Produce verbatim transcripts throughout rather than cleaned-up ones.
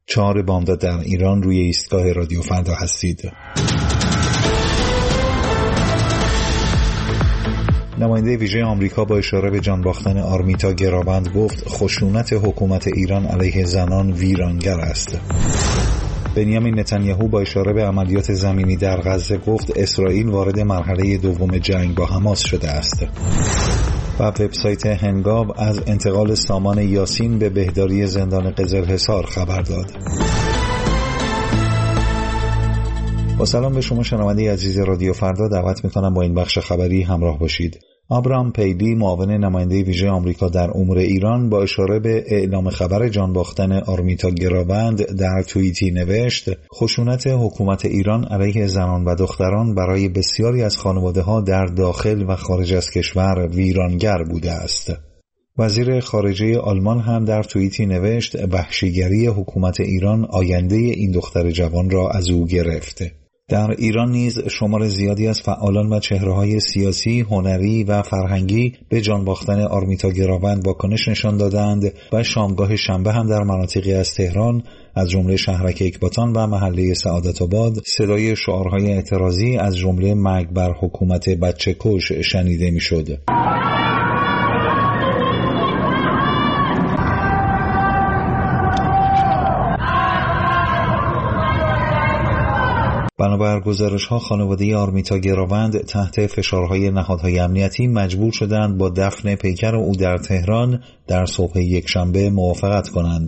چهار بامداد در ایران. روی ایستگاه رادیو فردا هستید. نماینده ویژه آمریکا با اشاره به جان باختن آرمیتا گراوند گفت خشونت حکومت ایران علیه زنان ویرانگر است. بنیامین نتانیاهو با اشاره به عملیات زمینی در غزه گفت اسرائیل وارد مرحله دوم جنگ با حماس شده است. و وبسایت هنگاو از انتقال سامان یاسین به بهداری زندان قزلحصار خبر داد. با سلام به شما شنونده عزیز رادیو فردا، دعوت میکنم با این بخش خبری همراه باشید. آبراهام پیلی، معاون نماینده ویژه آمریکا در امور ایران، با اشاره به اعلام خبر جان باختن آرمیتا گراوند در توییتی نوشت خشونت حکومت ایران علیه زنان و دختران برای بسیاری از خانواده‌ها در داخل و خارج از کشور ویرانگر بوده است. وزیر خارجه آلمان هم در توییتی نوشت وحشیگری حکومت ایران آینده این دختر جوان را از او گرفته. در ایران نیز شمار زیادی از فعالان و چهره‌های سیاسی، هنری و فرهنگی به جان باختن آرمیتا گراوند واکنش نشان دادند و شامگاه شنبه هم در مناطقی از تهران از جمله شهرک اکباتان و محله سعادت‌آباد صدای شعارهای اعتراضی از جمله مرگ بر حکومت بچه‌کش شنیده می‌شد. بنابر گزارش‌ها خانواده آرمیتا گراوند تحت فشارهای نهادهای امنیتی مجبور شدند با دفن پیکر او در تهران در صبح یکشنبه موافقت کنند.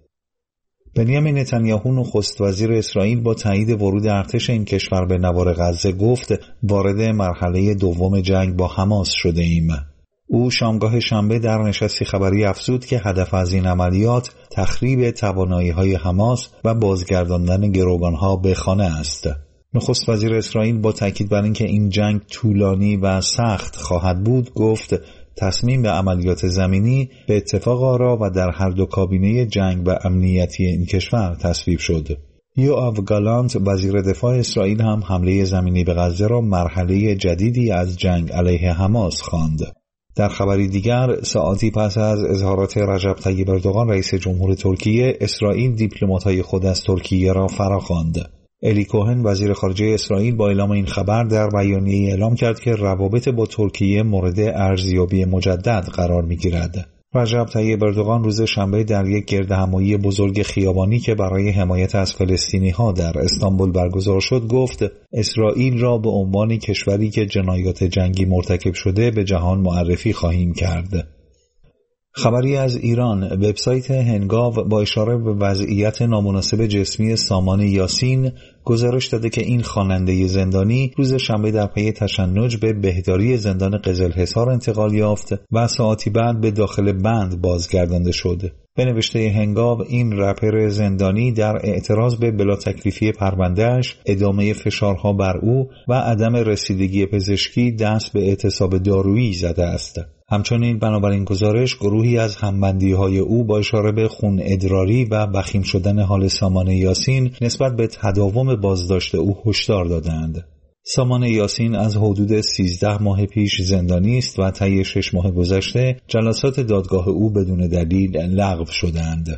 بنیامین نتانیاهو نخست وزیر اسرائیل با تایید ورود ارتش این کشور به نوار غزه گفت وارد مرحله دوم جنگ با حماس شده ایم. او شامگاه شنبه در نشستی خبری افزود که هدف از این عملیات تخریب توانایی‌های حماس و بازگرداندن گروگان‌ها به خانه است. نخست وزیر اسرائیل با تاکید بر اینکه این جنگ طولانی و سخت خواهد بود گفت تصمیم به عملیات زمینی به اتفاق آرا و در هر دو کابینه جنگ و امنیتی این کشور تصویب شد. یوآو گالانت وزیر دفاع اسرائیل هم حمله زمینی به غزه را مرحله جدیدی از جنگ علیه حماس خواند. در خبری دیگر، ساعتی پس از اظهارات رجب طیب اردوغان رئیس جمهور ترکیه، اسرائیل دیپلمات‌های خود از ترکیه را فراخواند. الی کوهن وزیر خارجه اسرائیل با اعلام این خبر در بیانیه‌ای اعلام کرد که روابط با ترکیه مورد ارزیابی مجدد قرار می‌گیرد. رجب طیب اردوغان روز شنبه در یک گردهمایی بزرگ خیابانی که برای حمایت از فلسطینی‌ها در استانبول برگزار شد گفت اسرائیل را به عنوان کشوری که جنایات جنگی مرتکب شده به جهان معرفی خواهیم کرد. خبری از ایران، وبسایت هنگاو با اشاره به وضعیت نامناسب جسمی سامان یاسین گزارش داده که این خواننده زندانی روز شنبه در پی تشنج به بهداری زندان قزلحصار انتقال یافت و ساعتی بعد به داخل بند بازگردانده شد. به نوشته هنگاو این رپر زندانی در اعتراض به بلا تکلیفی پروندهش، ادامه فشارها بر او و عدم رسیدگی پزشکی دست به اعتصاب دارویی زده است. همچنین بنابراین گزارش گروهی از همبندی‌های او با اشاره به خون ادراری و وخیم شدن حال سامان یاسین نسبت به تداوم بازداشت او هشدار دادند. سامان یاسین از حدود سیزده ماه پیش زندانی است و طی شش ماه گذشته جلسات دادگاه او بدون دلیل لغو شدند.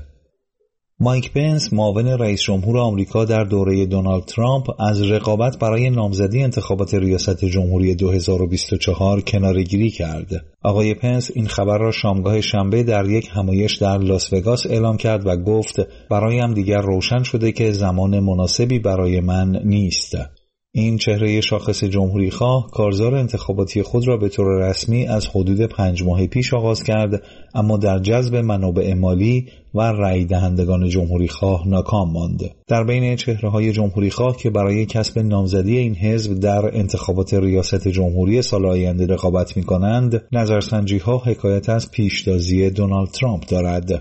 مایک پنس معاون رئیس جمهور آمریکا در دوره دونالد ترامپ از رقابت برای نامزدی انتخابات ریاست جمهوری دو هزار و بیست و چهار کناره‌گیری کرد. آقای پنس این خبر را شامگاه شنبه در یک همایش در لاس وگاس اعلام کرد و گفت برایم دیگر روشن شده که زمان مناسبی برای من نیست. این چهره شاخص جمهوری خواه کارزار انتخاباتی خود را به طور رسمی از حدود پنج ماه پیش آغاز کرد، اما در جذب منابع مالی و رأی دهندگان جمهوری خواه ناکام ماند. در بین چهره‌های جمهوری خواه که برای کسب نامزدی این حزب در انتخابات ریاست جمهوری سال آینده رقابت می‌کنند، نظرسنجی‌ها حکایت از پیشتازی دونالد ترامپ دارد.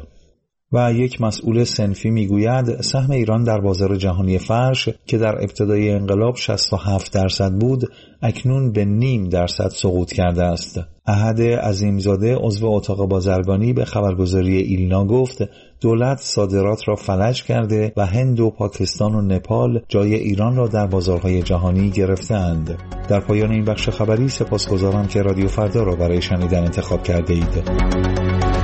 و یک مسئول صنفی میگوید سهم ایران در بازار جهانی فرش که در ابتدای انقلاب شصت و هفت درصد بود اکنون به نیم درصد سقوط کرده است. احد عظیمزاده عضو اتاق بازرگانی به خبرگزاری ایلنا گفت دولت صادرات را فلج کرده و هند و پاکستان و نپال جای ایران را در بازارهای جهانی گرفتند. در پایان این بخش خبری سپاسگزارم که رادیو فردا را برای شنیدن انتخاب کرده اید.